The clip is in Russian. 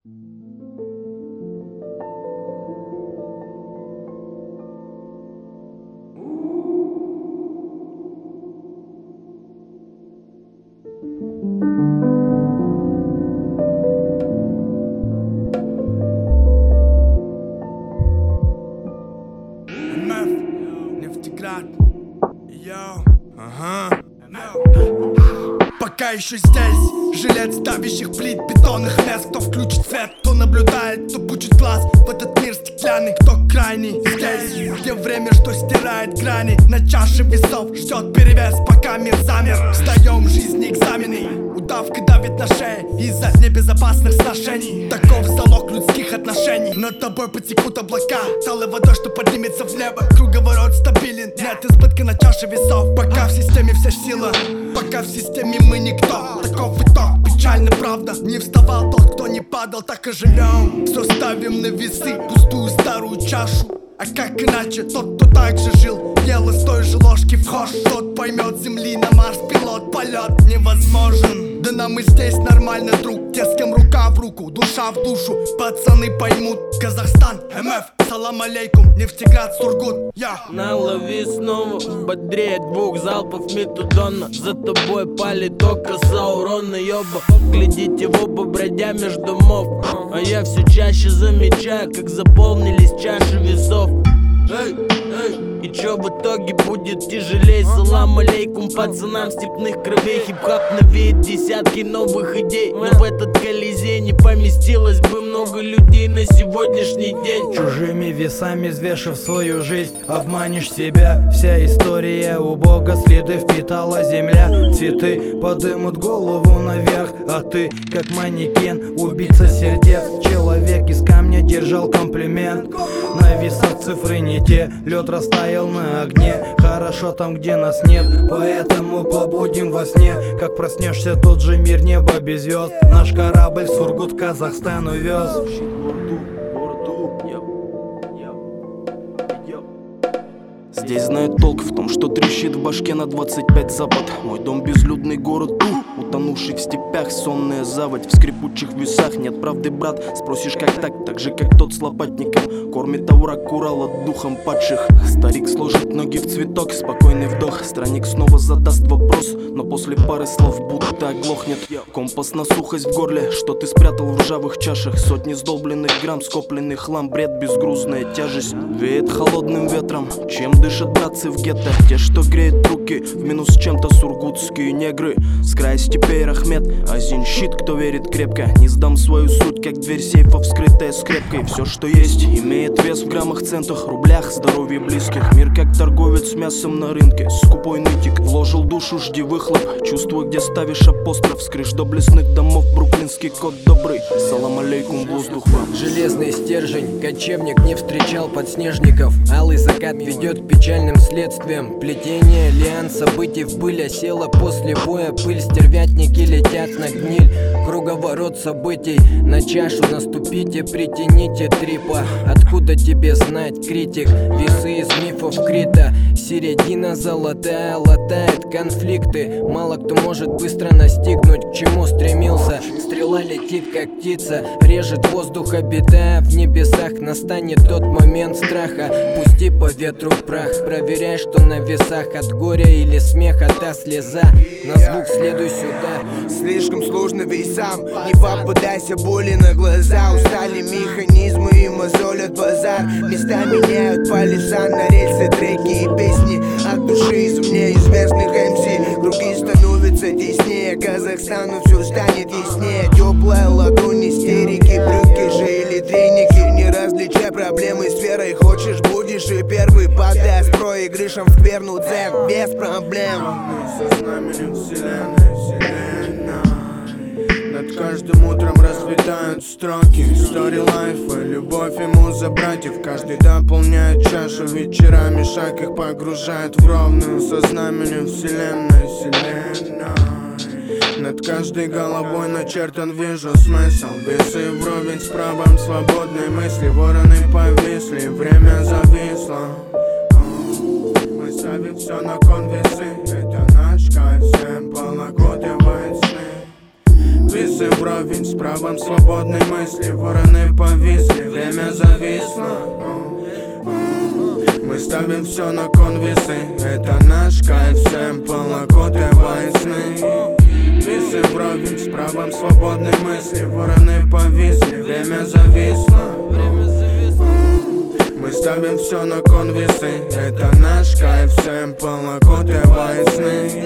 Нефтеград. Йоу. Ага. Пока еще здесь жилец давящих плит, бетонных мест. Кто включит свет, кто наблюдает, кто пучит глаз в этот мир стеклянный, кто крайний. Здесь, где время, что стирает грани, на чаше весов ждет перевес, пока мир замер. Сдаем в жизни экзамены, удавка давит на шее из-за небезопасных сношений. Таков залог людских отношений. Над тобой потекут облака, талой водой, что поднимется в небо. Круговорот стабилен, нет избытка на чаше весов. Пока в системе вся сила, пока в системе мы никто. Таков итог, печальная правда. Не вставал тот, кто не падал, так и живем. Все ставим на весы, пустую старую чашу. А как иначе, тот, кто так же жил, ел из той же ложки вхож. Тот поймет, земли на Марс пилот, полет невозможен. Да нам и здесь нормально, друг, те, с кем рука в руку, душа в душу. Пацаны поймут, Казахстан, МФ, салам алейкум, Нефтеград, Сургут, я. Налови снова, бодрее 2 залпов Метадона. За тобой палит око Саурона, ёба. Глядите в оба, бродя между домов. А я все чаще замечаю, как заполнились чаши весов. Эй, эй, и чё в итоге будет тяжелей? Салам алейкум пацанам степных кровей. Хип-хап навеет десятки новых идей, но в этот колизей не поместилось бы много людей на сегодняшний день. Чужими весами взвешив свою жизнь, обманешь себя. Вся история у Бога, следы впитала земля. Цветы подымут голову наверх, а ты, как манекен, убийца сердец. Человек из камня держал комплимент. На весах цифры не те, лед растаял на огне. Хорошо там, где нас нет, поэтому побудем во сне. Как проснешься, тот же мир, небо без звезд. Наш корабль Сургут Казахстан увез. Здесь знают толк в том, что трещит в башке на 25 запад. Мой дом безлюдный город, утонувший в степях, сонная заводь. В скрипучих весах нет правды, брат. Спросишь, как так же, как тот с лопатником. Кормит овраг Урала духом падших. Старик сложит ноги в цветок, спокойный вдох. Странник снова задаст вопрос, но после пары слов будто оглохнет. Компас на сухость в горле, что ты спрятал в ржавых чашах. Сотни сдолбленных грамм, скопленный хлам, бред, безгрузная тяжесть. Веет холодным ветром, чем дышат братцы в гетто. Те, что греют руки, в минус с чем-то сургутские негры. С края степей Рахмет, один щит, кто верит крепко. Не сдам свою суть, как дверь сейфа, вскрытая скрепкой. Все, что есть, имеет вес в граммах, центах, рублях. Здоровье близких, мир как торговец мясом на рынке. Скупой нытик, вложил душу, жди выхлоп. Чувствую, где ставишь апостроф. Скрыш доблестных домов, бруклинский кот добрый. Салам алейкум, воздух вам. Железный стержень, кочевник не встречал подснежников. Алый закат ведет к печальным следствиям. Плетение лиан событий в пыль осела после боя. Пыль, стервятники летят на гниль. Круговорот событий, на чашу наступите, притяните трипа. Откуда тебе знать, критик? Весы из мифов Крита. Середина золотая латает конфликты. Мало кто может быстро настигнуть, к чему стремился. Стрела летит как птица, режет воздух, обитая в небесах. Настанет тот момент страха, пусти по ветру прах. Проверяй, что на весах, от горя или смеха та слеза. На звук следуй сюда. Слишком сложно весам, не попадайся боли на глаза. Устали механизмы и мозолят базар. Места меняют полиса на рельсы, треки и песни от души извне известных МС. Круги становятся теснее, Казахстану все станет яснее. Теплая ладонь, истерики, брюки же или треники. Не различай проблемы с верой, хочешь будешь и первый. Подай с проигрышем в скверну дзен, без проблем. Со знаменем вселенной. Над каждым утром расцветают строки. Story life, любовь и муза братьев. Каждый дополняет чашу, вечерами шаг их погружает в ровную. Со знаменем вселенной. Над каждой головой начертан, вижу смысл. Весы вровень с правом свободной мысли. Вороны повисли, время зависло. Мы ставим все на кон, весы. Это наш кайф, всем полногодия весны. Весы вровень с правом свободной мысли. Вороны повисли, время зависло. Мы ставим все на кон весы. Это наш кайф, сэмпл, окутывает сны. Весы вровень с правом свободной мысли. Вороны повисли, время зависло. Мы ставим все на кон весы. Это наш кайф, сэмпл, окутывает сны.